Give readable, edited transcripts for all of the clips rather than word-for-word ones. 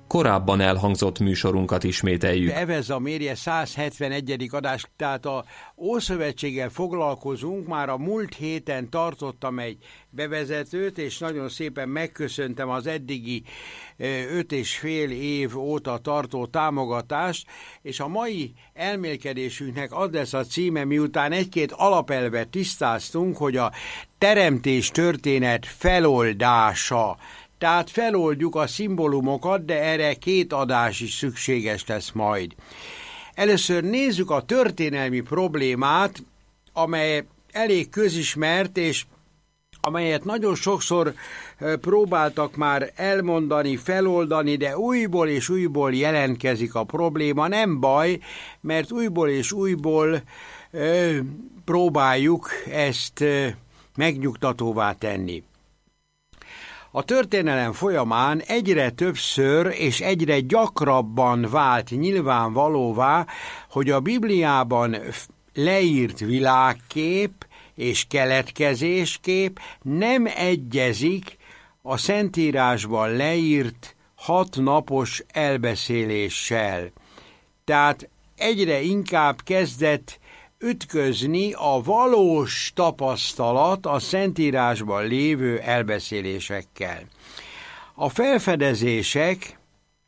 korábban elhangzott műsorunkat ismételjük. Evez a mérje 171. adás, tehát a Ószövetséggel foglalkozunk, már a múlt héten tartottam egy bevezetőt, és nagyon szépen megköszöntem az eddigi 5,5 év óta tartó támogatást, és a mai elmélkedésünknek az lesz a címe, miután egy-két alapelvet tisztáztunk, hogy a teremtés történet feloldása. Tehát feloldjuk a szimbólumokat, de erre 2 adás is szükséges lesz majd. Először nézzük a történelmi problémát, amely elég közismert, és amelyet nagyon sokszor próbáltak már elmondani, feloldani, de újból és újból jelentkezik a probléma. Nem baj, mert újból és újból próbáljuk ezt megnyugtatóvá tenni. A történelem folyamán egyre többször és egyre gyakrabban vált nyilvánvalóvá, hogy a Bibliában leírt világkép és keletkezéskép nem egyezik a Szentírásban leírt 6 napos elbeszéléssel. Tehát egyre inkább kezdett ütközni a valós tapasztalat a Szentírásban lévő elbeszélésekkel. A felfedezések,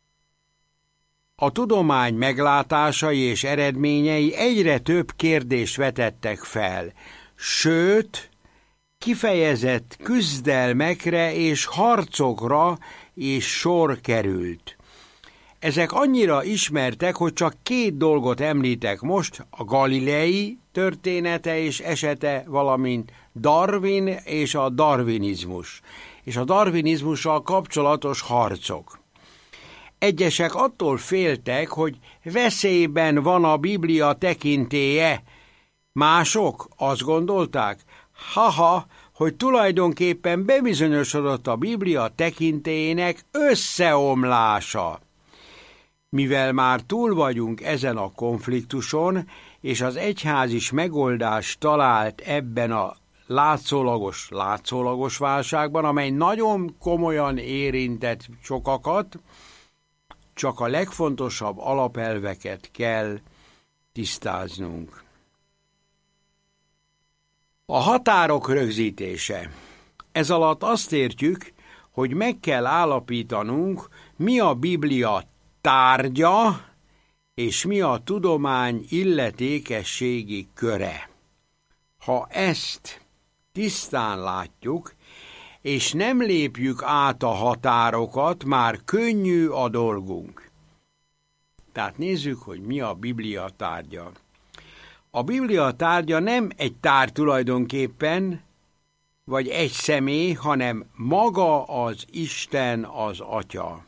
a tudomány meglátásai és eredményei egyre több kérdést vetettek fel, sőt, kifejezett küzdelmekre és harcokra is sor került. Ezek annyira ismertek, hogy csak 2 dolgot említek most, a Galilei története és esete, valamint Darwin és a darwinizmus, és a darwinizmussal kapcsolatos harcok. Egyesek attól féltek, hogy veszélyben van a Biblia tekintélye. Mások azt gondolták, hogy tulajdonképpen bebizonyosodott a Biblia tekintélyének összeomlása. Mivel már túl vagyunk ezen a konfliktuson, és az egyház is megoldást talált ebben a látszólagos válságban, amely nagyon komolyan érintett sokakat, csak a legfontosabb alapelveket kell tisztáznunk. A határok rögzítése. Ez alatt azt értjük, hogy meg kell állapítanunk, mi a Biblia tárgya, és mi a tudomány illetékességi köre. Ha ezt tisztán látjuk, és nem lépjük át a határokat, már könnyű a dolgunk. Tehát nézzük, hogy mi a Biblia tárgya. A Biblia tárgya nem egy tárgy tulajdonképpen, vagy egy személy, hanem maga az Isten, az Atya.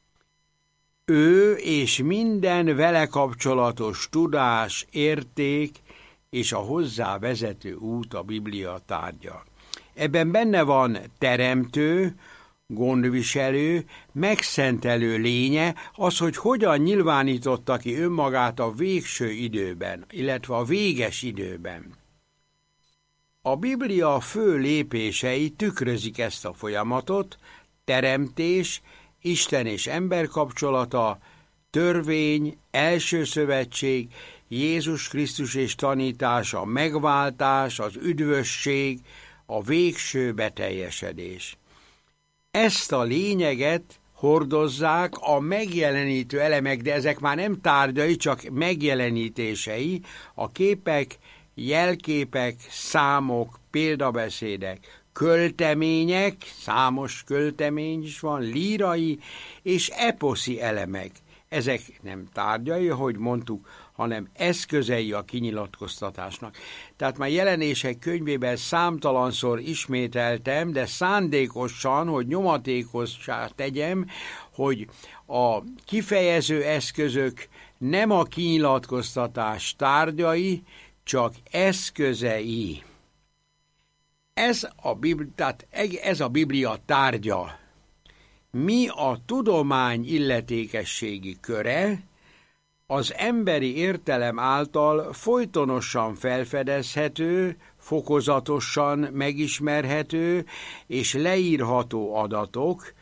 Ő és minden vele kapcsolatos tudás, érték és a hozzá vezető út a Biblia tárgya. Ebben benne van teremtő, gondviselő, megszentelő lénye, az, hogy hogyan nyilvánította ki önmagát a végső időben, illetve a véges időben. A Biblia fő lépései tükrözik ezt a folyamatot: teremtés, Isten és ember kapcsolata, törvény, első szövetség, Jézus Krisztus és tanítása, megváltás, az üdvösség, a végső beteljesedés. Ezt a lényeget hordozzák a megjelenítő elemek, de ezek már nem tárgyai, csak megjelenítései, a képek, jelképek, számok, példabeszédek, költemények, számos költemény is van, lírai és eposzi elemek. Ezek nem tárgyai, ahogy mondtuk, hanem eszközei a kinyilatkoztatásnak. Tehát már Jelenések könyvében számtalanszor ismételtem, de szándékosan, hogy nyomatékossá tegyem, hogy a kifejező eszközök nem a kinyilatkoztatás tárgyai, csak eszközei. Ez a Biblia tárgya. Mi a tudomány illetékességi köre, az emberi értelem által folytonosan felfedezhető, fokozatosan megismerhető és leírható adatok,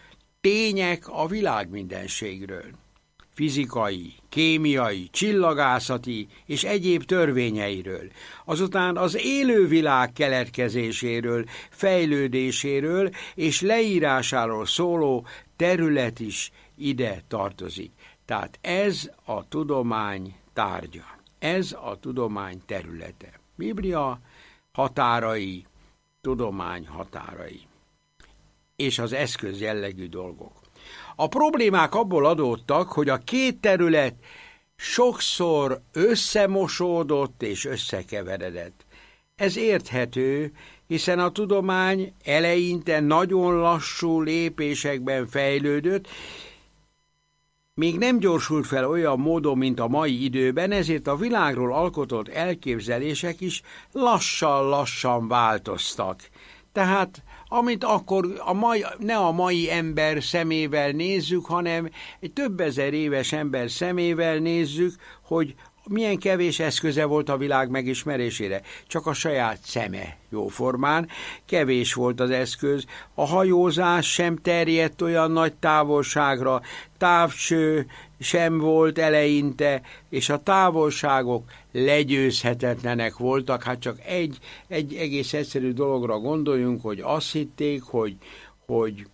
tények a világ mindenségről. Fizikai, kémiai, csillagászati és egyéb törvényeiről. Azután az élővilág keletkezéséről, fejlődéséről és leírásáról szóló terület is ide tartozik. Tehát ez a tudomány tárgya. Ez a tudomány területe. Biblia határai, tudomány határai. És az eszköz jellegű dolgok. A problémák abból adódtak, hogy a két terület sokszor összemosódott és összekeveredett. Ez érthető, hiszen a tudomány eleinte nagyon lassú lépésekben fejlődött, még nem gyorsult fel olyan módon, mint a mai időben, ezért a világról alkotott elképzelések is lassan-lassan változtak. Tehát amit akkor ne a mai ember szemével nézzük, hanem egy több ezer éves ember szemével nézzük, hogy milyen kevés eszköze volt a világ megismerésére. Csak a saját szeme jóformán, kevés volt az eszköz. A hajózás sem terjedt olyan nagy távolságra, távcső sem volt eleinte, és a távolságok legyőzhetetlenek voltak. Hát csak egy egész egyszerű dologra gondoljunk, hogy azt hitték, hogy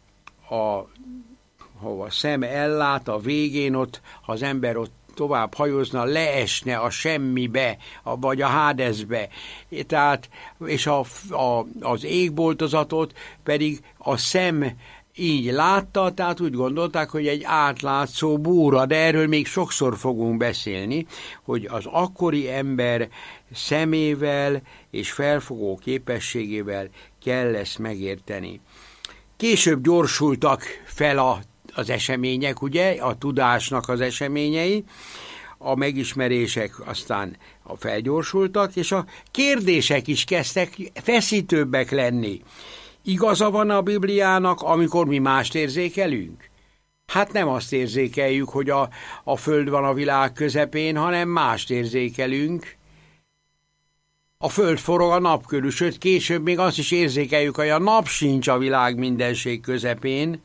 hova szem ellát, a végén ott, ha az ember ott tovább hajózna, leesne a semmibe, vagy a Hádeszbe. Tehát, és az égboltozatot pedig a szem így látta, tehát úgy gondolták, hogy egy átlátszó búra, de erről még sokszor fogunk beszélni, hogy az akkori ember szemével és felfogó képességével kell ezt megérteni. Később gyorsultak fel az események, ugye, a tudásnak az eseményei, a megismerések aztán felgyorsultak, és a kérdések is kezdtek feszítőbbek lenni. Igaza van a Bibliának, amikor mi mást érzékelünk? Hát nem azt érzékeljük, hogy a Föld van a világ közepén, hanem mást érzékelünk. A Föld forog a nap körül, sőt később még azt is érzékeljük, hogy a nap sincs a világ mindenség közepén.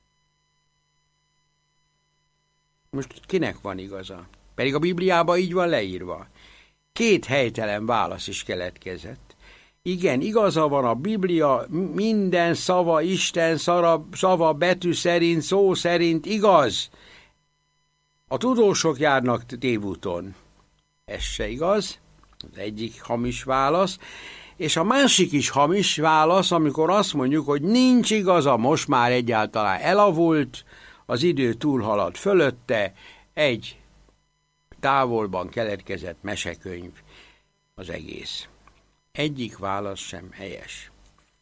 Most kinek van igaza? Pedig a Bibliában így van leírva. Két helytelen válasz is keletkezett. Igen, igaza van, a Biblia minden szava, Isten szava betű szerint, szó szerint igaz. A tudósok járnak tévúton. Ez se igaz, az egyik hamis válasz. És a másik is hamis válasz, amikor azt mondjuk, hogy nincs igaza, most már egyáltalán elavult, az idő túlhalad fölötte, egy távolban keletkezett mesekönyv az egész. Egyik válasz sem helyes.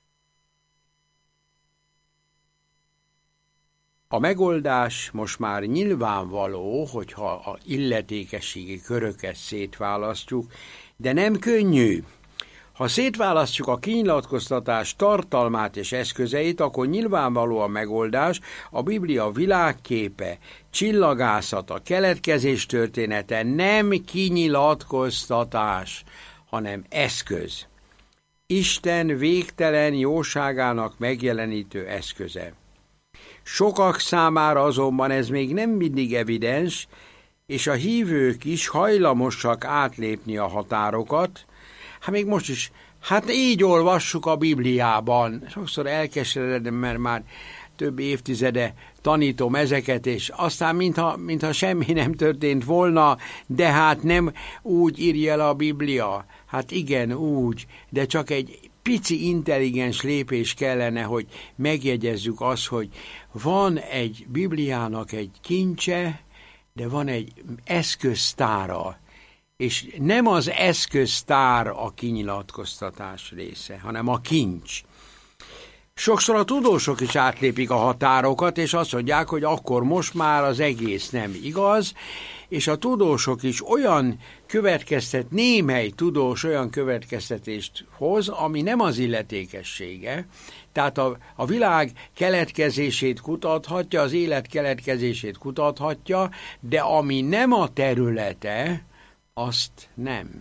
A megoldás most már nyilvánvaló, hogyha a illetékességi köröket szétválasztjuk, de nem könnyű. Ha szétválasztjuk a kinyilatkoztatás tartalmát és eszközeit, akkor nyilvánvaló a megoldás, a Biblia világképe, csillagászata, keletkezés története nem kinyilatkoztatás, hanem eszköz. Isten végtelen jóságának megjelenítő eszköze. Sokak számára azonban ez még nem mindig evidens, és a hívők is hajlamosak átlépni a határokat. Hát még most is, hát így olvassuk a Bibliában. Sokszor elkeseredem, mert már több évtizede tanítom ezeket, és aztán mintha semmi nem történt volna, de hát nem úgy írja el a Biblia. Hát igen, úgy, de csak egy pici intelligens lépés kellene, hogy megjegyezzük azt, hogy van egy Bibliának egy kincse, de van egy eszköztára, és nem az eszköztár a kinyilatkoztatás része, hanem a kincs. Sokszor a tudósok is átlépik a határokat, és azt mondják, hogy akkor most már az egész nem igaz, és a tudósok is némely tudós olyan következtetést hoz, ami nem az illetékessége, tehát a világ keletkezését kutathatja, az élet keletkezését kutathatja, de ami nem a területe, azt nem.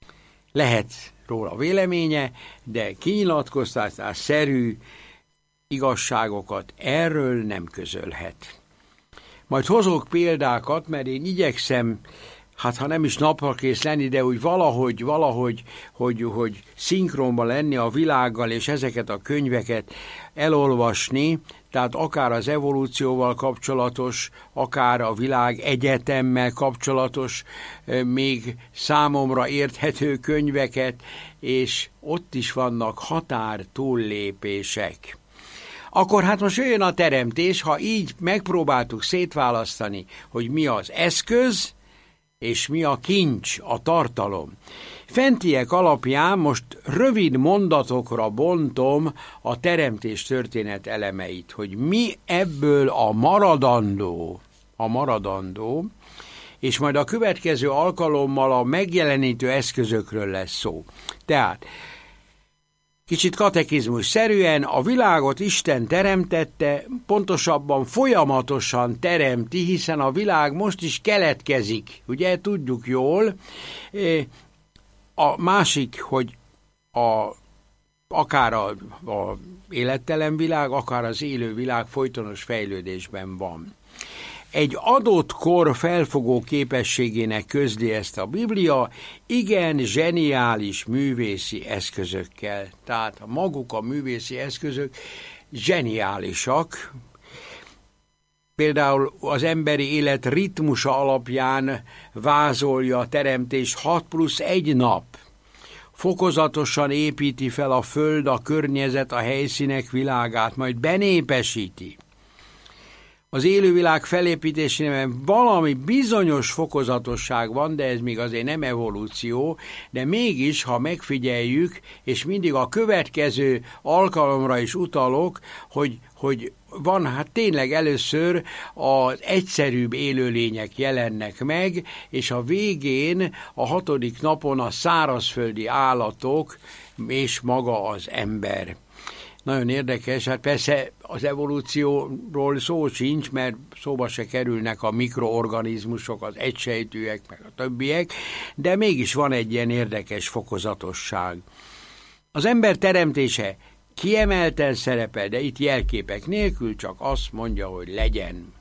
Lehet róla véleménye, de kinyilatkoztatásszerű igazságokat erről nem közölhet. Majd hozok példákat, mert én igyekszem, hát ha nem is naprakész lenni, de úgy valahogy szinkronban lenni a világgal, és ezeket a könyveket elolvasni, tehát akár az evolúcióval kapcsolatos, akár a világ egyetemmel kapcsolatos, még számomra érthető könyveket, és ott is vannak határ túllépések. Akkor hát most jöjjön a teremtés, ha így megpróbáltuk szétválasztani, hogy mi az eszköz, és mi a kincs, a tartalom. Fentiek alapján most rövid mondatokra bontom a teremtés történet elemeit, hogy mi ebből a maradandó, és majd a következő alkalommal a megjelenítő eszközökről lesz szó. Tehát kicsit katekizmus-szerűen a világot Isten teremtette, pontosabban folyamatosan teremti, hiszen a világ most is keletkezik, ugye tudjuk jól. A másik, hogy akár a élettelen világ, akár az élő világ folytonos fejlődésben van. Egy adott kor felfogó képességének közli ezt a Biblia, igen zseniális művészi eszközökkel. Tehát maguk a művészi eszközök zseniálisak. Például az emberi élet ritmusa alapján vázolja a teremtés 6+1 nap. Fokozatosan építi fel a föld, a környezet, a helyszínek világát, majd benépesíti. Az élővilág felépítésében valami bizonyos fokozatosság van, de ez még azért nem evolúció, de mégis, ha megfigyeljük, és mindig a következő alkalomra is utalok, hogy van, hát tényleg először az egyszerűbb élőlények jelennek meg, és a végén, a 6. napon a szárazföldi állatok, és maga az ember. Nagyon érdekes, hát persze az evolúcióról szó sincs, mert szóba se kerülnek a mikroorganizmusok, az egysejtűek, meg a többiek, de mégis van egy ilyen érdekes fokozatosság. Az ember teremtése kiemelten szerepel, de itt jelképek nélkül csak azt mondja, hogy legyen.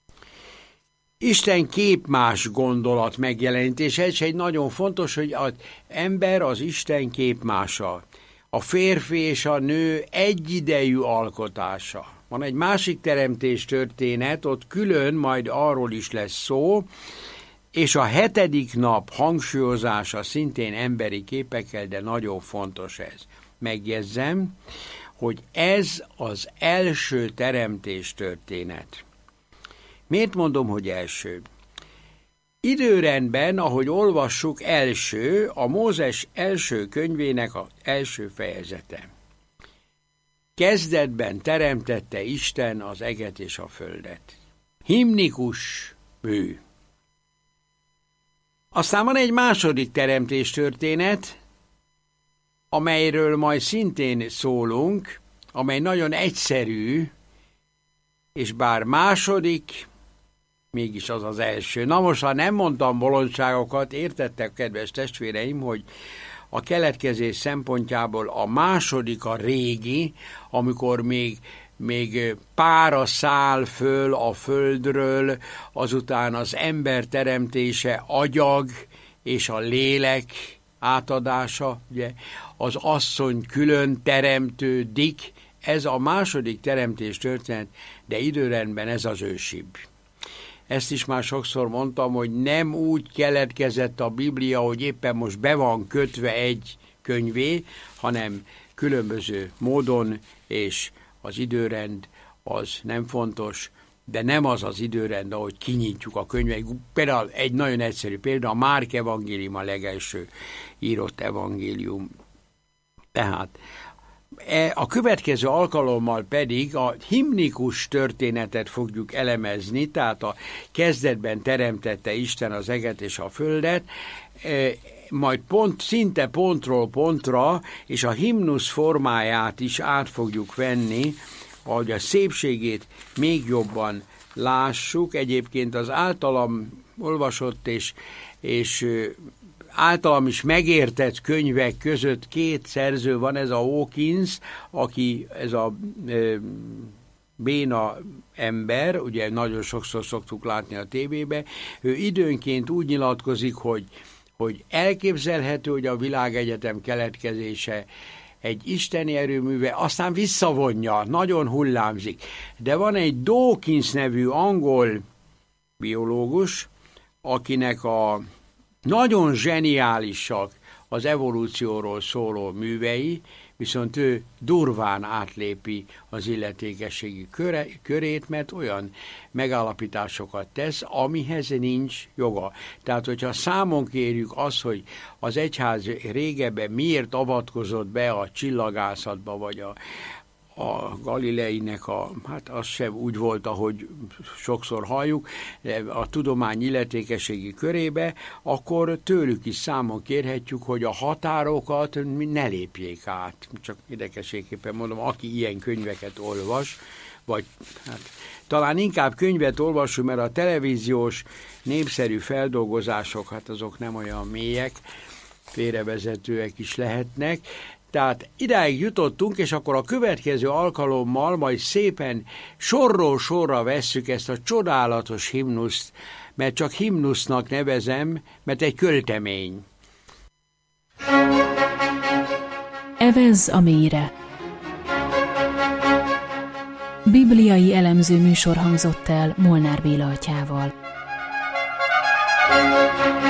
Isten képmás gondolat megjelenítése, ez egy nagyon fontos, hogy az ember az Isten képmása. A férfi és a nő egyidejű alkotása. Van egy másik teremtés történet, ott külön majd arról is lesz szó, és a 7. nap hangsúlyozása szintén emberi képekkel, de nagyon fontos ez. Megjegyzem, hogy ez az első teremtés történet. Miért mondom, hogy első? Időrendben, ahogy olvassuk, első, a Mózes első könyvének az első fejezete. Kezdetben teremtette Isten az eget és a földet. Himnikus mű. Aztán van egy második teremtés történet, amelyről majd szintén szólunk, amely nagyon egyszerű, és bár második, mégis az az első. Na most, ha nem mondtam bolondságokat, értettek, kedves testvéreim, hogy a keletkezés szempontjából a második a régi, amikor még pára száll föl a földről, azután az ember teremtése agyag és a lélek átadása, ugye, az asszony külön teremtődik, ez a második teremtés történet, de időrendben ez az ősibb. Ezt is már sokszor mondtam, hogy nem úgy keletkezett a Biblia, hogy éppen most be van kötve egy könyvé, hanem különböző módon, és az időrend az nem fontos, de nem az az időrend, ahogy kinyitjuk a könyvek. Például egy nagyon egyszerű példa, a Márk evangélium a legelső írott evangélium. Tehát a következő alkalommal pedig a himnikus történetet fogjuk elemezni, tehát a kezdetben teremtette Isten az eget és a földet, majd szinte pontról pontra, és a himnusz formáját is át fogjuk venni, ahogy a szépségét még jobban lássuk. Egyébként az általam olvasott és általam is megértett könyvek között két szerző van, ez a Hawkins, aki ez a béna ember, ugye nagyon sokszor szoktuk látni a tévébe, ő időnként úgy nyilatkozik, hogy elképzelhető, hogy a világegyetem keletkezése egy isteni erőműve, aztán visszavonja, nagyon hullámzik. De van egy Dawkins nevű angol biológus, akinek a nagyon zseniálisak az evolúcióról szóló művei, viszont ő durván átlépi az illetékességi körét, mert olyan megállapításokat tesz, amihez nincs joga. Tehát, hogyha számon kérjük azt, hogy az egyház régebben miért avatkozott be a csillagászatba, vagy a Galileinek hát az sem úgy volt, ahogy sokszor halljuk, a tudomány illetékességi körébe, akkor tőlük is számon kérhetjük, hogy a határokat ne lépjék át. Csak érdekességképpen mondom, aki ilyen könyveket olvas, vagy hát talán inkább könyvet olvasunk, mert a televíziós népszerű feldolgozások, hát azok nem olyan mélyek, félrevezetőek is lehetnek. Tehát idáig jutottunk, és akkor a következő alkalommal majd szépen sorról sorra vesszük ezt a csodálatos himnuszt, mert csak himnusznak nevezem, mert egy költemény. Evezz a mélyre. Bibliai elemző műsor hangzott el Molnár Béla atyával.